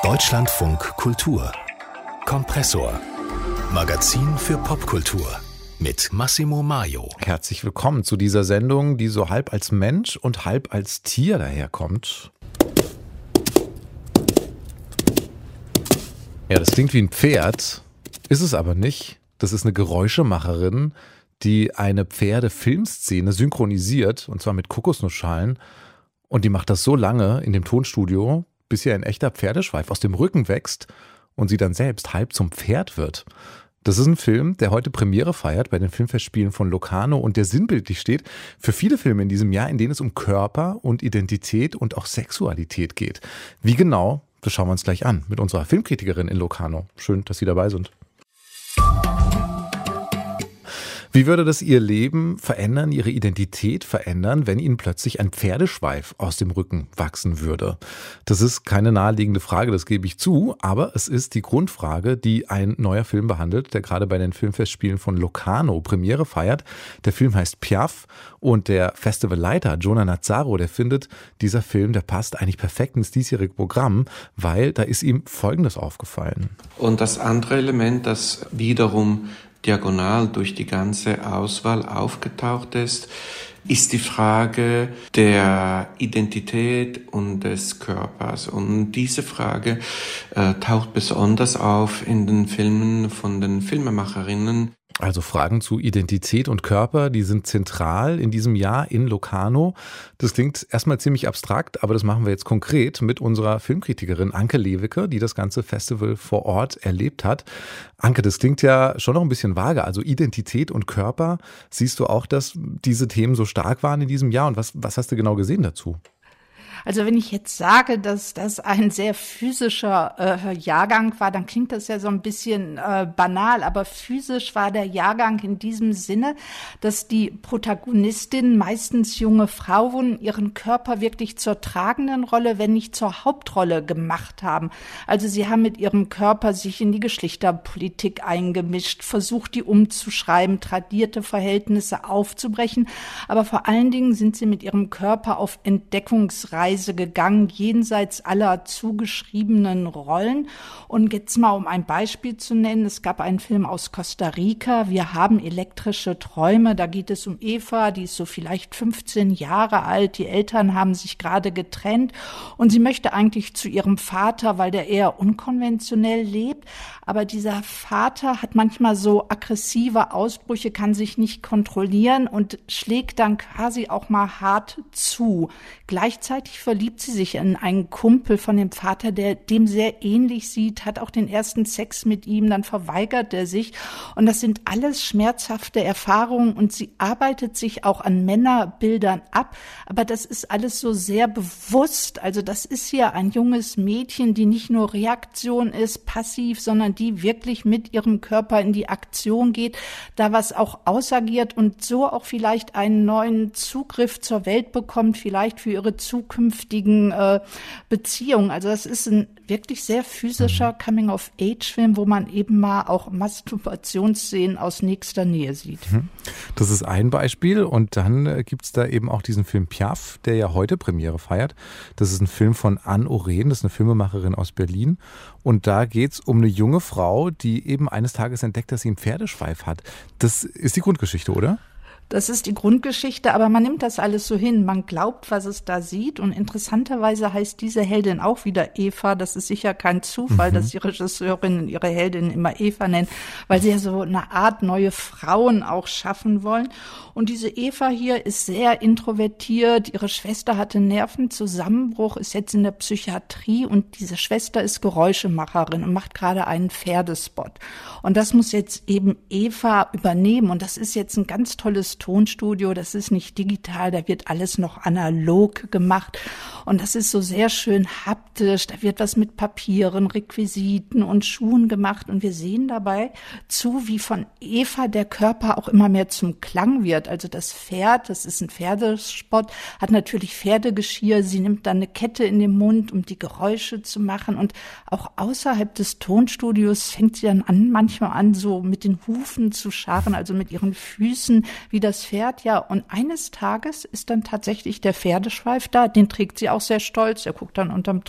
Deutschlandfunk Kultur Kompressor. Magazin für Popkultur mit Massimo Maio. Herzlich willkommen zu dieser Sendung, die so halb als Mensch und halb als Tier daherkommt. Ja, das klingt wie ein Pferd, ist es aber nicht. Das ist eine Geräuschemacherin, die eine Pferdefilmszene synchronisiert, und zwar mit Kokosnussschalen. Und die macht das so lange in dem Tonstudio, bis ihr ein echter Pferdeschweif aus dem Rücken wächst und sie dann selbst halb zum Pferd wird. Das ist ein Film, der heute Premiere feiert bei den Filmfestspielen von Locarno und der sinnbildlich steht für viele Filme in diesem Jahr, in denen es um Körper und Identität und auch Sexualität geht. Wie genau, das schauen wir uns gleich an mit unserer Filmkritikerin in Locarno. Schön, dass Sie dabei sind. Wie würde das Ihr Leben verändern, Ihre Identität verändern, wenn Ihnen plötzlich ein Pferdeschweif aus dem Rücken wachsen würde? Das ist keine naheliegende Frage, das gebe ich zu, aber es ist die Grundfrage, die ein neuer Film behandelt, der gerade bei den Filmfestspielen von Locarno Premiere feiert. Der Film heißt Piaf und der Festivalleiter Jonah Nazzaro, der findet, dieser Film, der passt eigentlich perfekt ins diesjährige Programm, weil da ist ihm Folgendes aufgefallen. Und das andere Element, das wiederum diagonal durch die ganze Auswahl aufgetaucht ist die Frage der Identität und des Körpers. Und diese Frage taucht besonders auf in den Filmen von den Filmemacherinnen. Also Fragen zu Identität und Körper, die sind zentral in diesem Jahr in Locarno. Das klingt erstmal ziemlich abstrakt, aber das machen wir jetzt konkret mit unserer Filmkritikerin Anke Lewicke, die das ganze Festival vor Ort erlebt hat. Anke, das klingt ja schon noch ein bisschen vage, also Identität und Körper. Siehst du auch, dass diese Themen so stark waren in diesem Jahr und was hast du genau gesehen dazu? Also wenn ich jetzt sage, dass das ein sehr physischer Jahrgang war, dann klingt das ja so ein bisschen banal, aber physisch war der Jahrgang in diesem Sinne, dass die Protagonistinnen, meistens junge Frauen, ihren Körper wirklich zur tragenden Rolle, wenn nicht zur Hauptrolle gemacht haben. Also sie haben mit ihrem Körper sich in die Geschlechterpolitik eingemischt, versucht, die umzuschreiben, tradierte Verhältnisse aufzubrechen, aber vor allen Dingen sind sie mit ihrem Körper auf Entdeckungsreise gegangen, jenseits aller zugeschriebenen Rollen. Und jetzt mal, um ein Beispiel zu nennen, es gab einen Film aus Costa Rica, Wir haben elektrische Träume, da geht es um Eva, die ist so vielleicht 15 Jahre alt, die Eltern haben sich gerade getrennt und sie möchte eigentlich zu ihrem Vater, weil der eher unkonventionell lebt, aber dieser Vater hat manchmal so aggressive Ausbrüche, kann sich nicht kontrollieren und schlägt dann quasi auch mal hart zu. Gleichzeitig verliebt sie sich in einen Kumpel von dem Vater, der dem sehr ähnlich sieht, hat auch den ersten Sex mit ihm, dann verweigert er sich. Und das sind alles schmerzhafte Erfahrungen und sie arbeitet sich auch an Männerbildern ab. Aber das ist alles so sehr bewusst. Also das ist hier ein junges Mädchen, die nicht nur Reaktion ist, passiv, sondern die wirklich mit ihrem Körper in die Aktion geht, da was auch ausagiert und so auch vielleicht einen neuen Zugriff zur Welt bekommt, vielleicht für ihre zukünftigen Beziehungen. Also das ist ein wirklich sehr physischer Coming-of-Age-Film, wo man eben mal auch Masturbationsszenen aus nächster Nähe sieht. Das ist ein Beispiel und dann gibt's da eben auch diesen Film Piaf, der ja heute Premiere feiert. Das ist ein Film von Anne Oren, das ist eine Filmemacherin aus Berlin und da geht's um eine junge Frau, die eben eines Tages entdeckt, dass sie einen Pferdeschweif hat. Das ist die Grundgeschichte, oder? Das ist die Grundgeschichte, aber man nimmt das alles so hin. Man glaubt, was es da sieht. Und interessanterweise heißt diese Heldin auch wieder Eva. Das ist sicher kein Zufall, dass die Regisseurinnen ihre Heldinnen immer Eva nennen, weil sie ja so eine Art neue Frauen auch schaffen wollen. Und diese Eva hier ist sehr introvertiert. Ihre Schwester hatte Nervenzusammenbruch, ist jetzt in der Psychiatrie. Und diese Schwester ist Geräuschemacherin und macht gerade einen Pferdespot. Und das muss jetzt eben Eva übernehmen. Und das ist jetzt ein ganz tolles Tonstudio, das ist nicht digital, da wird alles noch analog gemacht und das ist so sehr schön haptisch, da wird was mit Papieren, Requisiten und Schuhen gemacht und wir sehen dabei zu, wie von Eva der Körper auch immer mehr zum Klang wird. Also das Pferd, das ist ein Pferdespot, hat natürlich Pferdegeschirr, sie nimmt dann eine Kette in den Mund, um die Geräusche zu machen und auch außerhalb des Tonstudios fängt sie dann an, manchmal an, so mit den Hufen zu scharren, also mit ihren Füßen, wie das Pferd, ja. Und eines Tages ist dann tatsächlich der Pferdeschweif da, den trägt sie auch sehr stolz, er guckt dann unterm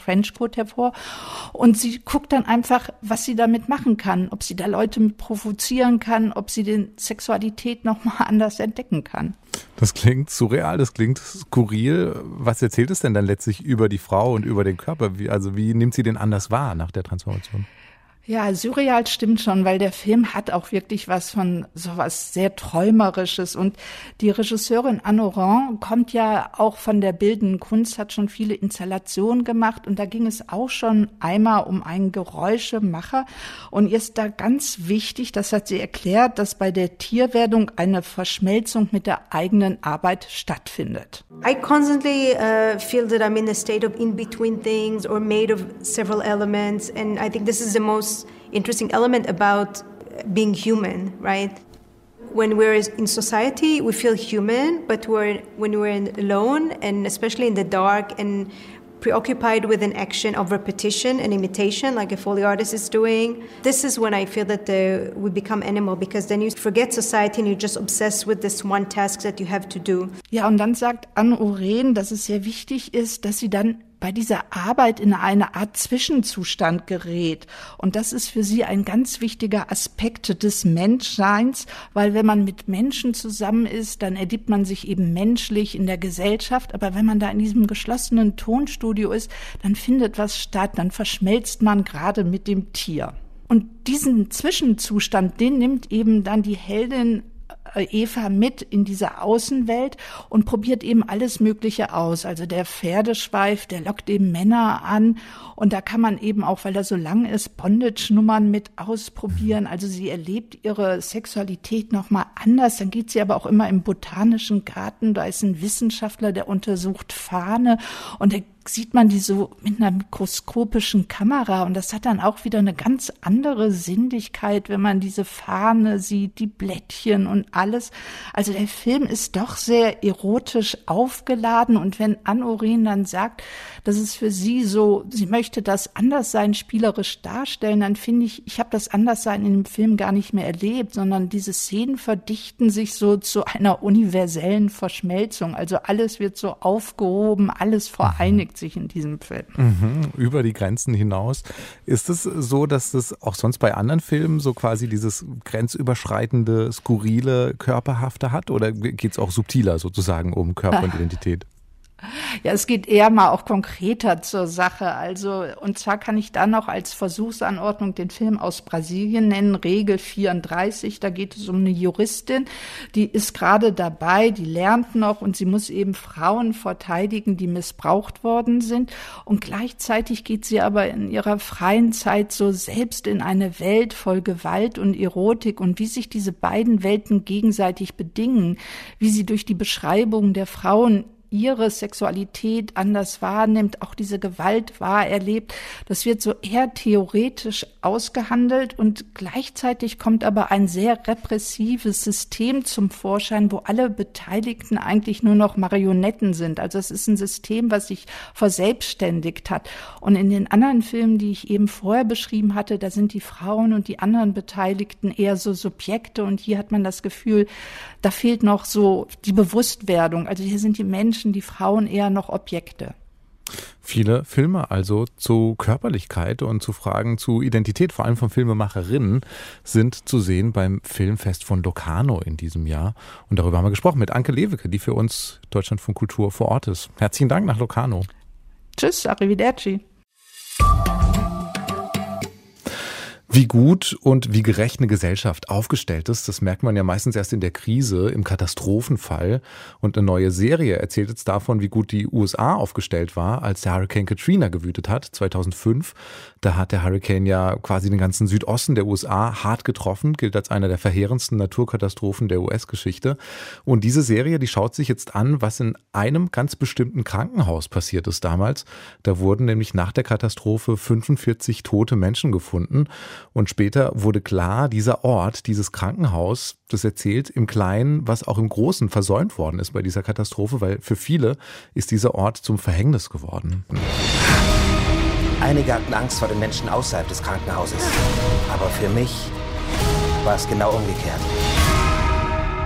Trenchcoat hervor. Und sie guckt dann einfach, was sie damit machen kann, ob sie da Leute mit provozieren kann, ob sie den Sexualität nochmal anders entdecken kann. Das klingt surreal, das klingt skurril. Was erzählt es denn dann letztlich über die Frau und über den Körper? Wie nimmt sie den anders wahr nach der Transformation? Ja, surreal stimmt schon, weil der Film hat auch wirklich was von sowas sehr Träumerisches. Und die Regisseurin Anne Oran kommt ja auch von der bildenden Kunst, hat schon viele Installationen gemacht. Und da ging es auch schon einmal um einen Geräuschemacher. Und ihr ist da ganz wichtig, das hat sie erklärt, dass bei der Tierwerdung eine Verschmelzung mit der eigenen Arbeit stattfindet. I constantly feel that I'm in a state of in-between things or made of several elements. And I think this is the most interesting element about being human, right? When we're in society, we feel human, but when we're alone, and especially in the dark and preoccupied with an action of repetition and imitation, like a Foley artist is doing, this is when I feel that we become animal, because then you forget society and you're just obsessed with this one task that you have to do. Ja, und dann sagt Anne Oran, dass es sehr wichtig ist, dass sie dann bei dieser Arbeit in eine Art Zwischenzustand gerät. Und das ist für sie ein ganz wichtiger Aspekt des Menschseins, weil wenn man mit Menschen zusammen ist, dann erlebt man sich eben menschlich in der Gesellschaft. Aber wenn man da in diesem geschlossenen Tonstudio ist, dann findet was statt, dann verschmelzt man gerade mit dem Tier. Und diesen Zwischenzustand, den nimmt eben dann die Heldin Eva mit in diese Außenwelt und probiert eben alles Mögliche aus. Also der Pferdeschweif, der lockt eben Männer an und da kann man eben auch, weil er so lang ist, Bondage-Nummern mit ausprobieren. Also sie erlebt ihre Sexualität nochmal anders. Dann geht sie aber auch immer im Botanischen Garten. Da ist ein Wissenschaftler, der untersucht Farne und der sieht man die so mit einer mikroskopischen Kamera und das hat dann auch wieder eine ganz andere Sinnlichkeit, wenn man diese Fahne sieht, die Blättchen und alles. Also der Film ist doch sehr erotisch aufgeladen und wenn Anne Oran dann sagt, dass es für sie so, sie möchte das Anderssein spielerisch darstellen, dann finde ich habe das Anderssein in dem Film gar nicht mehr erlebt, sondern diese Szenen verdichten sich so zu einer universellen Verschmelzung. Also alles wird so aufgehoben, alles vereinigt sich in diesem Film. Über die Grenzen hinaus. Ist es so, dass das auch sonst bei anderen Filmen so quasi dieses grenzüberschreitende, skurrile, körperhafte hat? Oder geht es auch subtiler sozusagen um Körper und Identität? Ja, es geht eher mal auch konkreter zur Sache. Also, und zwar kann ich dann noch als Versuchsanordnung den Film aus Brasilien nennen, Regel 34. Da geht es um eine Juristin, die ist gerade dabei, die lernt noch und sie muss eben Frauen verteidigen, die missbraucht worden sind. Und gleichzeitig geht sie aber in ihrer freien Zeit so selbst in eine Welt voll Gewalt und Erotik und wie sich diese beiden Welten gegenseitig bedingen, wie sie durch die Beschreibung der Frauen ihre Sexualität anders wahrnimmt, auch diese Gewalt wahr erlebt. Das wird so eher theoretisch ausgehandelt und gleichzeitig kommt aber ein sehr repressives System zum Vorschein, wo alle Beteiligten eigentlich nur noch Marionetten sind. Also es ist ein System, was sich verselbstständigt hat. Und in den anderen Filmen, die ich eben vorher beschrieben hatte, da sind die Frauen und die anderen Beteiligten eher so Subjekte und hier hat man das Gefühl, da fehlt noch so die Bewusstwerdung. Also hier sind die Menschen, die Frauen eher noch Objekte. Viele Filme also zu Körperlichkeit und zu Fragen zu Identität, vor allem von Filmemacherinnen, sind zu sehen beim Filmfest von Locarno in diesem Jahr. Und darüber haben wir gesprochen mit Anke Lewicke, die für uns Deutschlandfunk Kultur vor Ort ist. Herzlichen Dank nach Locarno. Tschüss, arrivederci. Wie gut und wie gerecht eine Gesellschaft aufgestellt ist, das merkt man ja meistens erst in der Krise, im Katastrophenfall. Und eine neue Serie erzählt jetzt davon, wie gut die USA aufgestellt war, als der Hurricane Katrina gewütet hat, 2005. Da hat der Hurricane ja quasi den ganzen Südosten der USA hart getroffen, gilt als einer der verheerendsten Naturkatastrophen der US-Geschichte. Und diese Serie, die schaut sich jetzt an, was in einem ganz bestimmten Krankenhaus passiert ist damals. Da wurden nämlich nach der Katastrophe 45 tote Menschen gefunden. Und später wurde klar, dieser Ort, dieses Krankenhaus, das erzählt im Kleinen, was auch im Großen versäumt worden ist bei dieser Katastrophe, weil für viele ist dieser Ort zum Verhängnis geworden. Einige hatten Angst vor den Menschen außerhalb des Krankenhauses. Aber für mich war es genau umgekehrt. Ich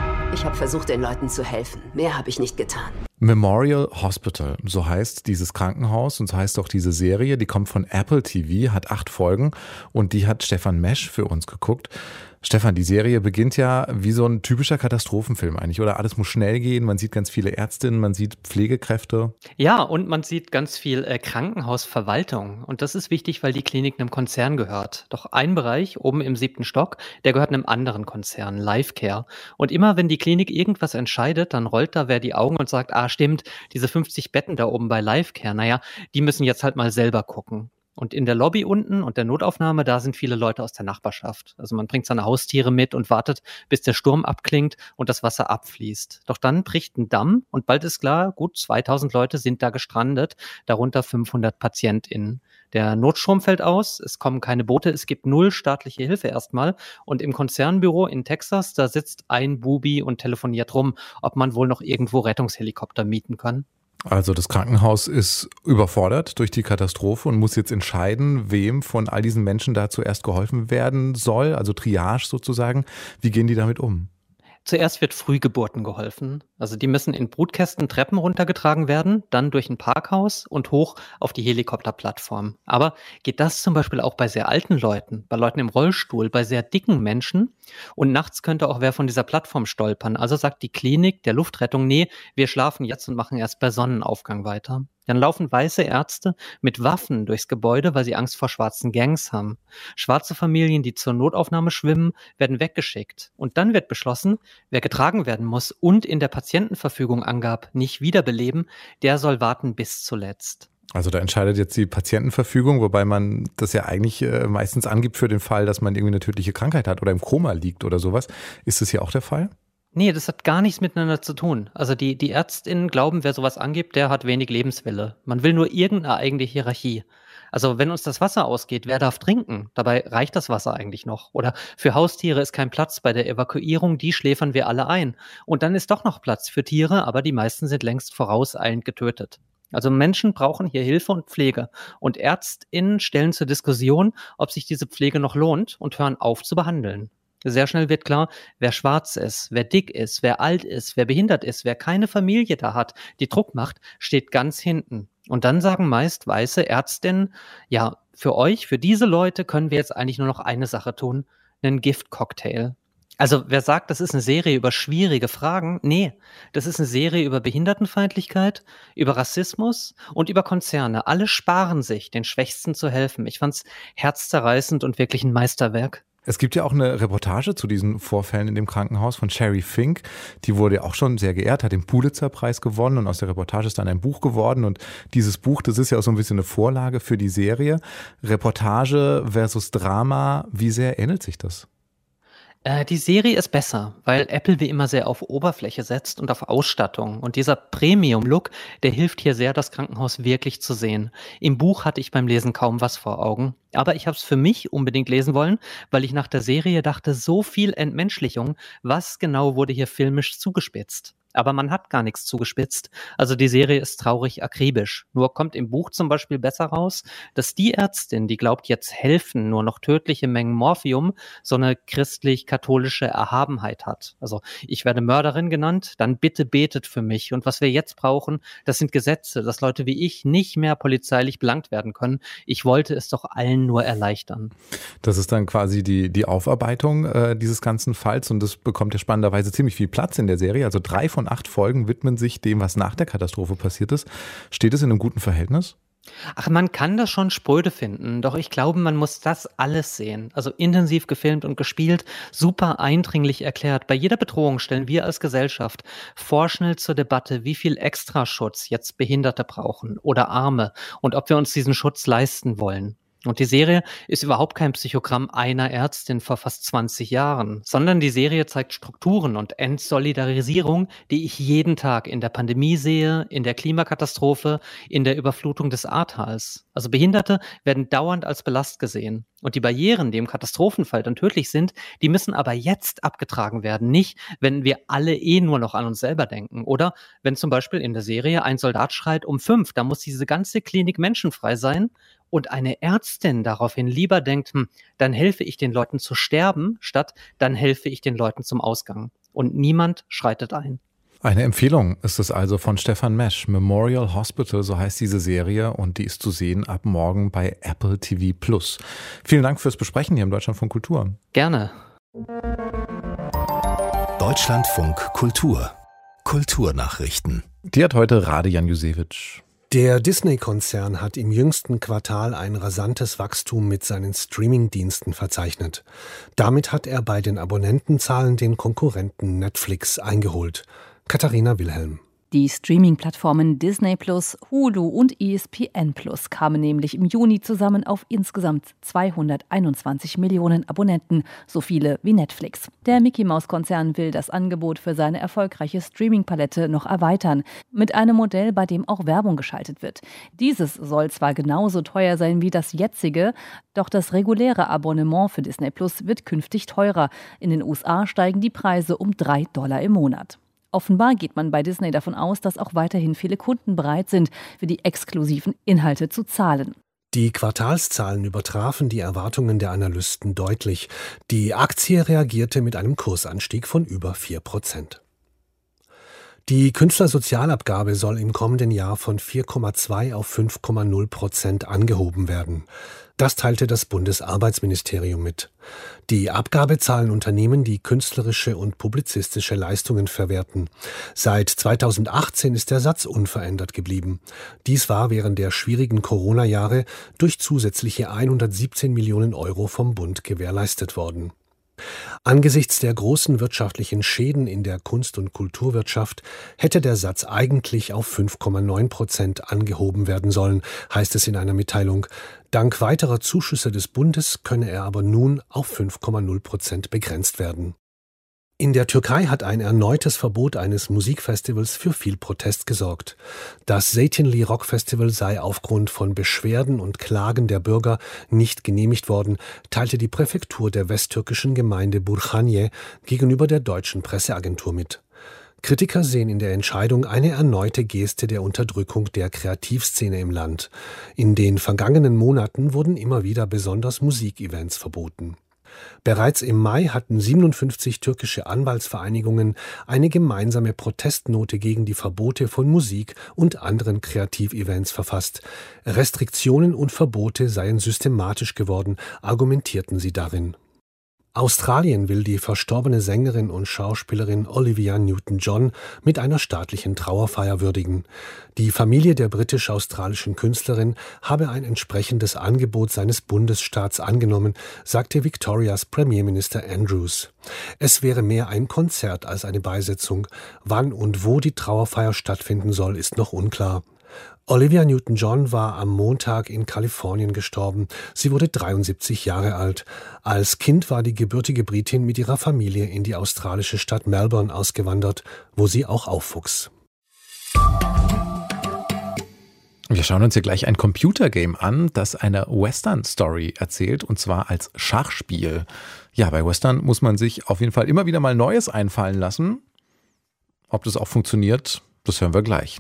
Ich habe versucht, den Leuten zu helfen. Mehr habe ich nicht getan. Memorial Hospital, so heißt dieses Krankenhaus und so heißt auch diese Serie. Die kommt von Apple TV, hat 8 Folgen und die hat Stefan Mesch für uns geguckt. Stefan, die Serie beginnt ja wie so ein typischer Katastrophenfilm eigentlich, oder? Alles muss schnell gehen, man sieht ganz viele Ärztinnen, man sieht Pflegekräfte. Ja, und man sieht ganz viel Krankenhausverwaltung. Und das ist wichtig, weil die Klinik einem Konzern gehört. Doch ein Bereich oben im 7. Stock, der gehört einem anderen Konzern, Lifecare. Und immer wenn die Klinik irgendwas entscheidet, dann rollt da wer die Augen und sagt, stimmt, diese 50 Betten da oben bei Lifecare, naja, die müssen jetzt halt mal selber gucken. Und in der Lobby unten und der Notaufnahme, da sind viele Leute aus der Nachbarschaft. Also man bringt seine Haustiere mit und wartet, bis der Sturm abklingt und das Wasser abfließt. Doch dann bricht ein Damm und bald ist klar, gut 2000 Leute sind da gestrandet, darunter 500 PatientInnen. Der Notstrom fällt aus, es kommen keine Boote, es gibt 0 staatliche Hilfe erstmal. Und im Konzernbüro in Texas, da sitzt ein Bubi und telefoniert rum, ob man wohl noch irgendwo Rettungshelikopter mieten kann. Also das Krankenhaus ist überfordert durch die Katastrophe und muss jetzt entscheiden, wem von all diesen Menschen da zuerst geholfen werden soll, also Triage sozusagen. Wie gehen die damit um? Zuerst wird Frühgeburten geholfen. Also die müssen in Brutkästen Treppen runtergetragen werden, dann durch ein Parkhaus und hoch auf die Helikopterplattform. Aber geht das zum Beispiel auch bei sehr alten Leuten, bei Leuten im Rollstuhl, bei sehr dicken Menschen? Und nachts könnte auch wer von dieser Plattform stolpern. Also sagt die Klinik der Luftrettung, nee, wir schlafen jetzt und machen erst bei Sonnenaufgang weiter. Dann laufen weiße Ärzte mit Waffen durchs Gebäude, weil sie Angst vor schwarzen Gangs haben. Schwarze Familien, die zur Notaufnahme schwimmen, werden weggeschickt. Und dann wird beschlossen, wer getragen werden muss und in der Patientenverfügung angab, nicht wiederbeleben, der soll warten bis zuletzt. Also da entscheidet jetzt die Patientenverfügung, wobei man das ja eigentlich meistens angibt für den Fall, dass man irgendwie eine tödliche Krankheit hat oder im Koma liegt oder sowas. Ist das hier auch der Fall? Nee, das hat gar nichts miteinander zu tun. Also die ÄrztInnen glauben, wer sowas angibt, der hat wenig Lebenswille. Man will nur irgendeine eigene Hierarchie. Also wenn uns das Wasser ausgeht, wer darf trinken? Dabei reicht das Wasser eigentlich noch. Oder für Haustiere ist kein Platz bei der Evakuierung, die schläfern wir alle ein. Und dann ist doch noch Platz für Tiere, aber die meisten sind längst vorauseilend getötet. Also Menschen brauchen hier Hilfe und Pflege. Und ÄrztInnen stellen zur Diskussion, ob sich diese Pflege noch lohnt und hören auf zu behandeln. Sehr schnell wird klar, wer schwarz ist, wer dick ist, wer alt ist, wer behindert ist, wer keine Familie da hat, die Druck macht, steht ganz hinten. Und dann sagen meist weiße Ärztinnen, ja, für euch, für diese Leute können wir jetzt eigentlich nur noch eine Sache tun, einen Giftcocktail. Also wer sagt, das ist eine Serie über schwierige Fragen? Nee, das ist eine Serie über Behindertenfeindlichkeit, über Rassismus und über Konzerne. Alle sparen sich, den Schwächsten zu helfen. Ich fand's herzzerreißend und wirklich ein Meisterwerk. Es gibt ja auch eine Reportage zu diesen Vorfällen in dem Krankenhaus von Sherry Fink. Die wurde ja auch schon sehr geehrt, hat den Pulitzer-Preis gewonnen und aus der Reportage ist dann ein Buch geworden. Und dieses Buch, das ist ja auch so ein bisschen eine Vorlage für die Serie. Reportage versus Drama, wie sehr ähnelt sich das? Die Serie ist besser, weil Apple wie immer sehr auf Oberfläche setzt und auf Ausstattung. Und dieser Premium-Look, der hilft hier sehr, das Krankenhaus wirklich zu sehen. Im Buch hatte ich beim Lesen kaum was vor Augen. Aber ich habe es für mich unbedingt lesen wollen, weil ich nach der Serie dachte, so viel Entmenschlichung, was genau wurde hier filmisch zugespitzt? Aber man hat gar nichts zugespitzt. Also die Serie ist traurig akribisch. Nur kommt im Buch zum Beispiel besser raus, dass die Ärztin, die glaubt, jetzt helfen nur noch tödliche Mengen Morphium, so eine christlich-katholische Erhabenheit hat. Also ich werde Mörderin genannt, dann bitte betet für mich. Und was wir jetzt brauchen, das sind Gesetze, dass Leute wie ich nicht mehr polizeilich belangt werden können. Ich wollte es doch allen nur erleichtern. Das ist dann quasi die Aufarbeitung dieses ganzen Falls und das bekommt ja spannenderweise ziemlich viel Platz in der Serie. Also 3 von 8 Folgen widmen sich dem, was nach der Katastrophe passiert ist. Steht es in einem guten Verhältnis? Ach, man kann das schon spröde finden, doch ich glaube, man muss das alles sehen. Also intensiv gefilmt und gespielt, super eindringlich erklärt. Bei jeder Bedrohung stellen wir als Gesellschaft vorschnell zur Debatte, wie viel Extraschutz jetzt Behinderte brauchen oder Arme und ob wir uns diesen Schutz leisten wollen. Und die Serie ist überhaupt kein Psychogramm einer Ärztin vor fast 20 Jahren, sondern die Serie zeigt Strukturen und Entsolidarisierung, die ich jeden Tag in der Pandemie sehe, in der Klimakatastrophe, in der Überflutung des Ahrtals. Also Behinderte werden dauernd als Belast gesehen. Und die Barrieren, die im Katastrophenfall dann tödlich sind, die müssen aber jetzt abgetragen werden. Nicht, wenn wir alle nur noch an uns selber denken. Oder wenn zum Beispiel in der Serie ein Soldat schreit um 5, da muss diese ganze Klinik menschenfrei sein. Und eine Ärztin daraufhin lieber denkt, dann helfe ich den Leuten zu sterben, statt dann helfe ich den Leuten zum Ausgang. Und niemand schreitet ein. Eine Empfehlung ist es also von Stefan Mesch. Memorial Hospital, so heißt diese Serie, und die ist zu sehen ab morgen bei Apple TV+. Vielen Dank fürs Besprechen hier im Deutschlandfunk Kultur. Gerne. Deutschlandfunk Kultur. Kulturnachrichten. Die hat heute Rade Janjušević. Der Disney-Konzern hat im jüngsten Quartal ein rasantes Wachstum mit seinen Streaming-Diensten verzeichnet. Damit hat er bei den Abonnentenzahlen den Konkurrenten Netflix eingeholt. Katharina Wilhelm. Die Streaming-Plattformen Disney+, Hulu und ESPN+ kamen nämlich im Juni zusammen auf insgesamt 221 Millionen Abonnenten, so viele wie Netflix. Der Mickey-Maus-Konzern will das Angebot für seine erfolgreiche Streaming-Palette noch erweitern, mit einem Modell, bei dem auch Werbung geschaltet wird. Dieses soll zwar genauso teuer sein wie das jetzige, doch das reguläre Abonnement für Disney+ wird künftig teurer. In den USA steigen die Preise um $3 im Monat. Offenbar geht man bei Disney davon aus, dass auch weiterhin viele Kunden bereit sind, für die exklusiven Inhalte zu zahlen. Die Quartalszahlen übertrafen die Erwartungen der Analysten deutlich. Die Aktie reagierte mit einem Kursanstieg von über 4%. Die Künstlersozialabgabe soll im kommenden Jahr von 4,2 auf 5,0% angehoben werden. Das teilte das Bundesarbeitsministerium mit. Die Abgabe zahlen Unternehmen, die künstlerische und publizistische Leistungen verwerten. Seit 2018 ist der Satz unverändert geblieben. Dies war während der schwierigen Corona-Jahre durch zusätzliche 117 Millionen Euro vom Bund gewährleistet worden. Angesichts der großen wirtschaftlichen Schäden in der Kunst- und Kulturwirtschaft hätte der Satz eigentlich auf 5,9% angehoben werden sollen, heißt es in einer Mitteilung. Dank weiterer Zuschüsse des Bundes könne er aber nun auf 5,0% begrenzt werden. In der Türkei hat ein erneutes Verbot eines Musikfestivals für viel Protest gesorgt. Das Zeytinli Rock Festival sei aufgrund von Beschwerden und Klagen der Bürger nicht genehmigt worden, teilte die Präfektur der westtürkischen Gemeinde Burhaniye gegenüber der deutschen Presseagentur mit. Kritiker sehen in der Entscheidung eine erneute Geste der Unterdrückung der Kreativszene im Land. In den vergangenen Monaten wurden immer wieder besonders Musikevents verboten. Bereits im Mai hatten 57 türkische Anwaltsvereinigungen eine gemeinsame Protestnote gegen die Verbote von Musik und anderen Kreativevents verfasst. Restriktionen und Verbote seien systematisch geworden, argumentierten sie darin. Australien will die verstorbene Sängerin und Schauspielerin Olivia Newton-John mit einer staatlichen Trauerfeier würdigen. Die Familie der britisch-australischen Künstlerin habe ein entsprechendes Angebot seines Bundesstaats angenommen, sagte Victorias Premierminister Andrews. Es wäre mehr ein Konzert als eine Beisetzung. Wann und wo die Trauerfeier stattfinden soll, ist noch unklar. Olivia Newton-John war am Montag in Kalifornien gestorben. Sie wurde 73 Jahre alt. Als Kind war die gebürtige Britin mit ihrer Familie in die australische Stadt Melbourne ausgewandert, wo sie auch aufwuchs. Wir schauen uns hier gleich ein Computergame an, das eine Western-Story erzählt, und zwar als Schachspiel. Ja, bei Western muss man sich auf jeden Fall immer wieder mal Neues einfallen lassen. Ob das auch funktioniert, das hören wir gleich.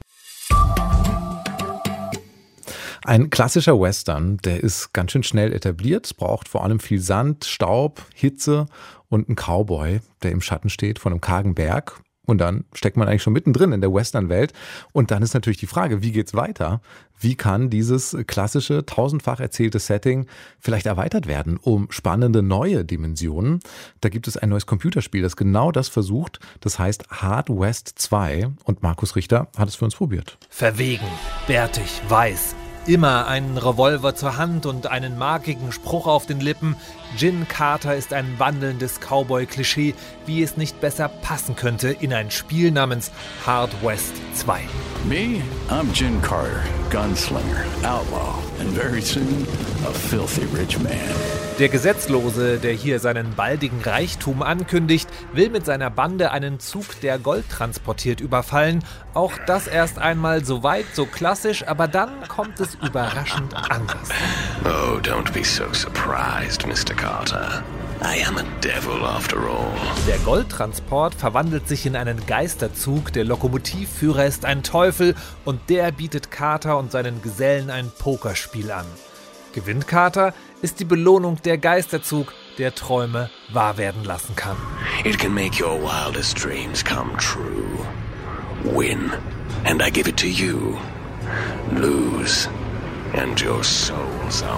Ein klassischer Western, der ist ganz schön schnell etabliert, braucht vor allem viel Sand, Staub, Hitze und einen Cowboy, der im Schatten steht von einem kargen Berg. Und dann steckt man eigentlich schon mittendrin in der Western-Welt. Und dann ist natürlich die Frage, wie geht's weiter? Wie kann dieses klassische, tausendfach erzählte Setting vielleicht erweitert werden um spannende neue Dimensionen? Da gibt es ein neues Computerspiel, das genau das versucht. Das heißt Hard West 2. Und Markus Richter hat es für uns probiert. Verwegen, bärtig, weiß. Immer einen Revolver zur Hand und einen markigen Spruch auf den Lippen. Jin Carter ist ein wandelndes Cowboy-Klischee, wie es nicht besser passen könnte in ein Spiel namens Hard West 2. Me, I'm Jin Carter, gunslinger, outlaw, and very soon a filthy rich man. Der Gesetzlose, der hier seinen baldigen Reichtum ankündigt, will mit seiner Bande einen Zug, der Gold transportiert, überfallen. Auch das erst einmal so weit, so klassisch, aber dann kommt es überraschend anders. Oh, don't be so surprised, Mr. Carter. I am a devil after all. Der Goldtransport verwandelt sich in einen Geisterzug, der Lokomotivführer ist ein Teufel und der bietet Carter und seinen Gesellen ein Pokerspiel an. Gewinnt Carter, ist die Belohnung der Geisterzug, der Träume wahr werden lassen kann. It can make your wildest dreams come true. Win, and I give it to you. Lose, and your souls are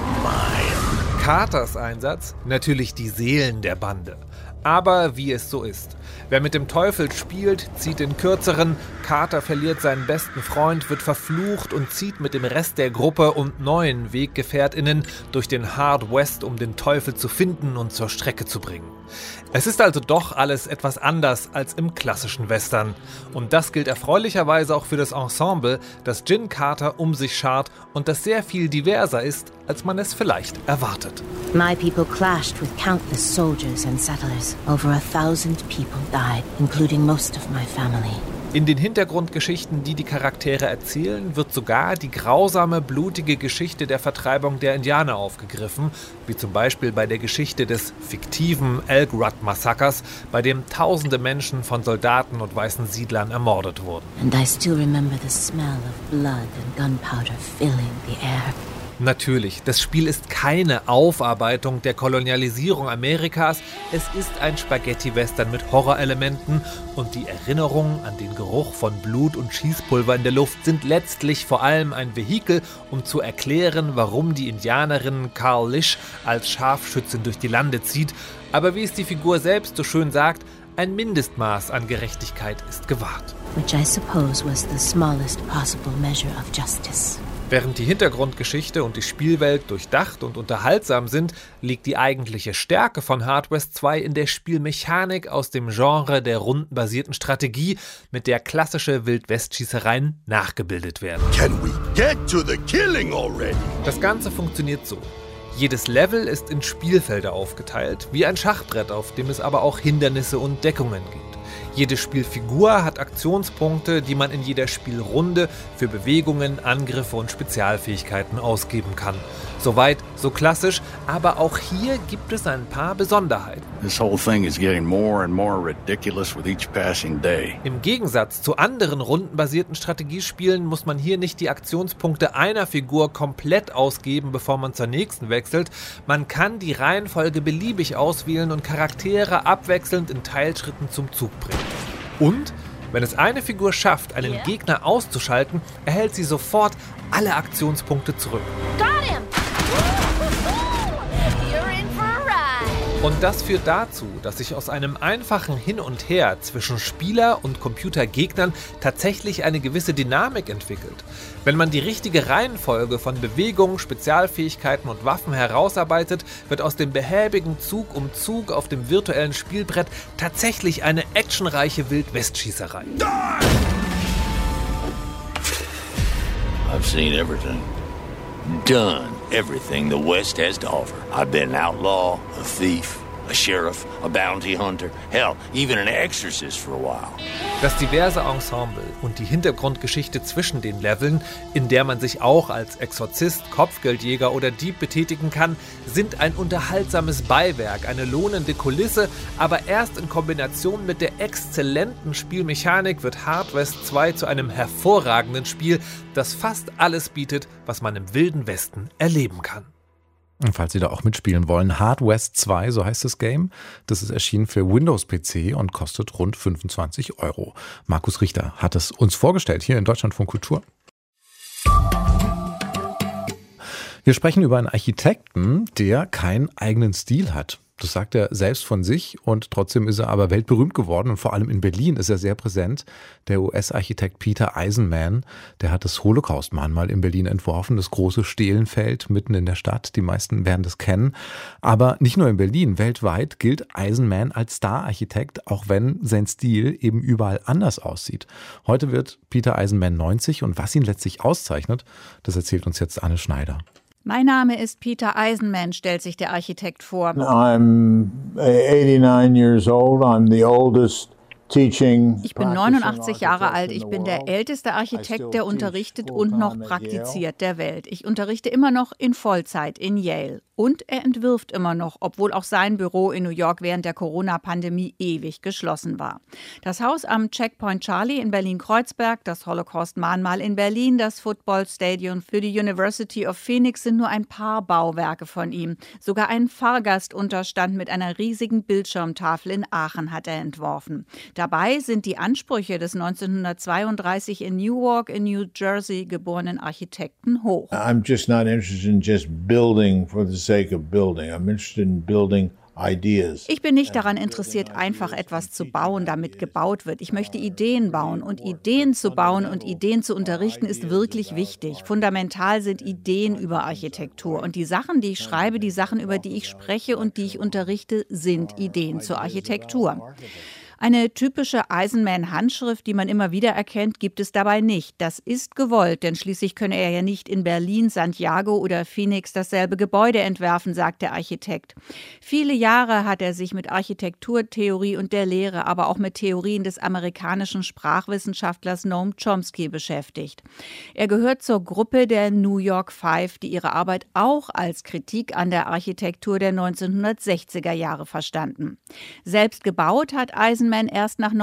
mine. Carters Einsatz? Natürlich die Seelen der Bande. Aber wie es so ist. Wer mit dem Teufel spielt, zieht den Kürzeren. Carter verliert seinen besten Freund, wird verflucht und zieht mit dem Rest der Gruppe und neuen WeggefährtInnen durch den Hard West, um den Teufel zu finden und zur Strecke zu bringen. Es ist also doch alles etwas anders als im klassischen Western. Und das gilt erfreulicherweise auch für das Ensemble, das Jin Carter um sich schart und das sehr viel diverser ist, als man es vielleicht erwartet. My people clashed with countless soldiers and settlers. Over 1,000 people died, including most of my family. In den Hintergrundgeschichten, die die Charaktere erzählen, wird sogar die grausame, blutige Geschichte der Vertreibung der Indianer aufgegriffen, wie zum Beispiel bei der Geschichte des fiktiven Elk Rut-Massakers, bei dem tausende Menschen von Soldaten und weißen Siedlern ermordet wurden. And I still remember the smell of blood and gunpowder filling the air. Natürlich, das Spiel ist keine Aufarbeitung der Kolonialisierung Amerikas, es ist ein Spaghetti-Western mit Horrorelementen und die Erinnerungen an den Geruch von Blut und Schießpulver in der Luft sind letztlich vor allem ein Vehikel, um zu erklären, warum die Indianerin Carl Lish als Scharfschützin durch die Lande zieht, aber wie es die Figur selbst so schön sagt, ein Mindestmaß an Gerechtigkeit ist gewahrt. Which I suppose was the smallest possible measure of justice. Während die Hintergrundgeschichte und die Spielwelt durchdacht und unterhaltsam sind, liegt die eigentliche Stärke von Hard West 2 in der Spielmechanik aus dem Genre der rundenbasierten Strategie, mit der klassische Wild-West-Schießereien nachgebildet werden. Can we get to the killing already? Das Ganze funktioniert so. Jedes Level ist in Spielfelder aufgeteilt, wie ein Schachbrett, auf dem es aber auch Hindernisse und Deckungen gibt. Jede Spielfigur hat Aktionspunkte, die man in jeder Spielrunde für Bewegungen, Angriffe und Spezialfähigkeiten ausgeben kann. Soweit, so klassisch, aber auch hier gibt es ein paar Besonderheiten. This whole thing is getting more and more ridiculous with each passing day. Im Gegensatz zu anderen rundenbasierten Strategiespielen muss man hier nicht die Aktionspunkte einer Figur komplett ausgeben, bevor man zur nächsten wechselt. Man kann die Reihenfolge beliebig auswählen und Charaktere abwechselnd in Teilschritten zum Zug bringen. Und wenn es eine Figur schafft, einen Gegner auszuschalten, erhält sie sofort alle Aktionspunkte zurück. Got him! You're in for a ride. Und das führt dazu, dass sich aus einem einfachen Hin und Her zwischen Spieler und Computergegnern tatsächlich eine gewisse Dynamik entwickelt. Wenn man die richtige Reihenfolge von Bewegungen, Spezialfähigkeiten und Waffen herausarbeitet, wird aus dem behäbigen Zug um Zug auf dem virtuellen Spielbrett tatsächlich eine actionreiche Wild-West-Schießerei. I've seen everything. Done everything the West has to offer. I've been an outlaw, a thief, a sheriff, a bounty hunter, hell, even an exorcist for a while. Das diverse Ensemble und die Hintergrundgeschichte zwischen den Leveln, in der man sich auch als Exorzist, Kopfgeldjäger oder Dieb betätigen kann, sind ein unterhaltsames Beiwerk, eine lohnende Kulisse, aber erst in Kombination mit der exzellenten Spielmechanik wird Hard West 2 zu einem hervorragenden Spiel, das fast alles bietet, was man im Wilden Westen erleben kann. Und falls Sie da auch mitspielen wollen, Hard West 2, so heißt das Game. Das ist erschienen für Windows-PC und kostet rund 25 €. Markus Richter hat es uns vorgestellt, hier in Deutschlandfunk Kultur. Wir sprechen über einen Architekten, der keinen eigenen Stil hat. Das sagt er selbst von sich und trotzdem ist er aber weltberühmt geworden und vor allem in Berlin ist er sehr präsent. Der US-Architekt Peter Eisenman, der hat das Holocaust-Mahnmal in Berlin entworfen, das große Stehlenfeld mitten in der Stadt. Die meisten werden das kennen. Aber nicht nur in Berlin, weltweit gilt Eisenman als Star-Architekt, auch wenn sein Stil eben überall anders aussieht. Heute wird Peter Eisenman 90 und was ihn letztlich auszeichnet, das erzählt uns jetzt Anne Schneider. Mein Name ist Peter Eisenman, stellt sich der Architekt vor. I'm 89 years old. I'm the oldest Ich bin 89 Jahre alt. Ich bin der älteste Architekt, der unterrichtet und noch praktiziert der Welt. Ich unterrichte immer noch in Vollzeit in Yale. Und er entwirft immer noch, obwohl auch sein Büro in New York während der Corona-Pandemie ewig geschlossen war. Das Haus am Checkpoint Charlie in Berlin-Kreuzberg, das Holocaust-Mahnmal in Berlin, das Football-Stadion für die University of Phoenix sind nur ein paar Bauwerke von ihm. Sogar einen Fahrgastunterstand mit einer riesigen Bildschirmtafel in Aachen hat er entworfen. Dabei sind die Ansprüche des 1932 in Newark in New Jersey geborenen Architekten hoch. I'm just not interested in just building for the sake of building. I'm interested in building ideas. Ich bin nicht daran interessiert, einfach etwas zu bauen, damit gebaut wird. Ich möchte Ideen bauen. Und Ideen zu bauen und Ideen zu unterrichten ist wirklich wichtig. Fundamental sind Ideen über Architektur. Und die Sachen, die ich schreibe, die Sachen, über die ich spreche und die ich unterrichte, sind Ideen zur Architektur. Eine typische Eisenman-Handschrift, die man immer wieder erkennt, gibt es dabei nicht. Das ist gewollt, denn schließlich könne er ja nicht in Berlin, Santiago oder Phoenix dasselbe Gebäude entwerfen, sagt der Architekt. Viele Jahre hat er sich mit Architekturtheorie und der Lehre, aber auch mit Theorien des amerikanischen Sprachwissenschaftlers Noam Chomsky beschäftigt. Er gehört zur Gruppe der New York Five, die ihre Arbeit auch als Kritik an der Architektur der 1960er Jahre verstanden. Selbst gebaut hat Eisenman erst nach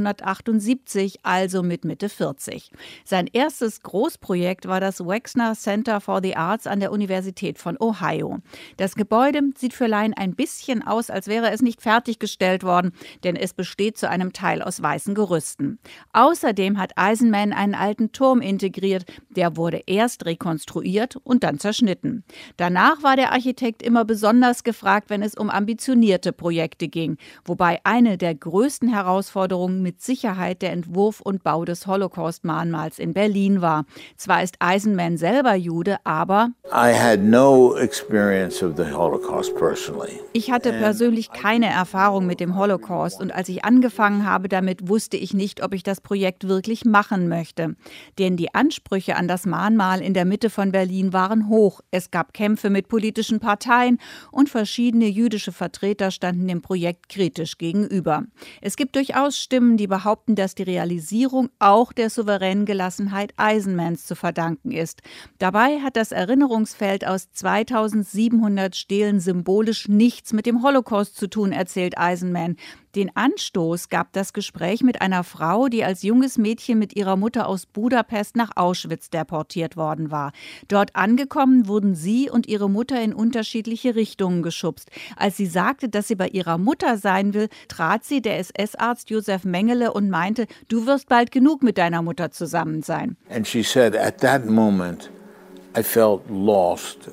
1978, also mit Mitte 40. Sein erstes Großprojekt war das Wexner Center for the Arts an der Universität von Ohio. Das Gebäude sieht für Laien ein bisschen aus, als wäre es nicht fertiggestellt worden, denn es besteht zu einem Teil aus weißen Gerüsten. Außerdem hat Eisenman einen alten Turm integriert, der wurde erst rekonstruiert und dann zerschnitten. Danach war der Architekt immer besonders gefragt, wenn es um ambitionierte Projekte ging, wobei eine der größten Herausforderungen mit Sicherheit der Entwurf und Bau des Holocaust-Mahnmals in Berlin war. Zwar ist Eisenman selber Jude, aber ich hatte persönlich keine Erfahrung mit dem Holocaust und als ich angefangen habe damit, wusste ich nicht, ob ich das Projekt wirklich machen möchte. Denn die Ansprüche an das Mahnmal in der Mitte von Berlin waren hoch. Es gab Kämpfe mit politischen Parteien und verschiedene jüdische Vertreter standen dem Projekt kritisch gegenüber. Es gibt durchaus Stimmen, die behaupten, dass die Realisierung auch der souveränen Gelassenheit Eisenmans zu verdanken ist. Dabei hat das Erinnerungsfeld aus 2700 Stelen symbolisch nichts mit dem Holocaust zu tun, erzählt Eisenman. Den Anstoß gab das Gespräch mit einer Frau, die als junges Mädchen mit ihrer Mutter aus Budapest nach Auschwitz deportiert worden war. Dort angekommen wurden sie und ihre Mutter in unterschiedliche Richtungen geschubst. Als sie sagte, dass sie bei ihrer Mutter sein will, trat sie der SS-Arzt Josef Mengele und meinte, du wirst bald genug mit deiner Mutter zusammen sein. And she said, at that moment, I felt lost.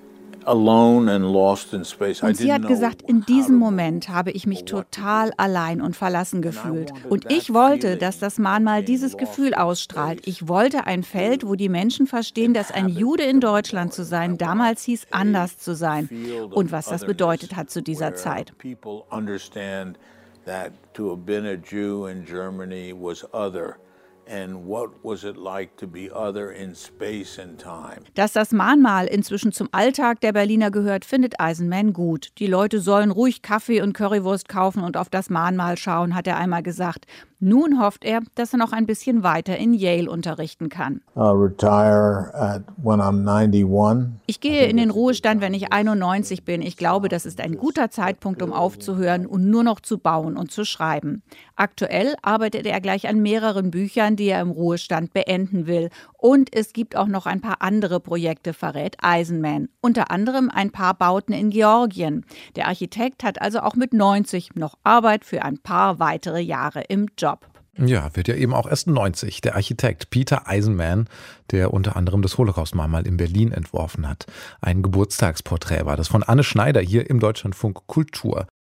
Und sie hat gesagt, in diesem Moment habe ich mich total allein und verlassen gefühlt. Und ich wollte, dass das Mahnmal dieses Gefühl ausstrahlt. Ich wollte ein Feld, wo die Menschen verstehen, dass ein Jude in Deutschland zu sein damals hieß, anders zu sein. Und was das bedeutet hat zu dieser Zeit. Dass das Mahnmal inzwischen zum Alltag der Berliner gehört, findet Eisenman gut. Die Leute sollen ruhig Kaffee und Currywurst kaufen und auf das Mahnmal schauen, hat er einmal gesagt. Nun hofft er, dass er noch ein bisschen weiter in Yale unterrichten kann. Ich gehe in den Ruhestand, wenn ich 91 bin. Ich glaube, das ist ein guter Zeitpunkt, um aufzuhören und nur noch zu bauen und zu schreiben. Aktuell arbeitet er gleich an mehreren Büchern, die er im Ruhestand beenden will. Und es gibt auch noch ein paar andere Projekte, verrät Eisenman. Unter anderem ein paar Bauten in Georgien. Der Architekt hat also auch mit 90 noch Arbeit für ein paar weitere Jahre im Job. Ja, wird ja eben auch erst 90. Der Architekt Peter Eisenman, der unter anderem das Holocaust-Mahnmal in Berlin entworfen hat. Ein Geburtstagsporträt war das von Anne Schneider hier im Deutschlandfunk Kultur.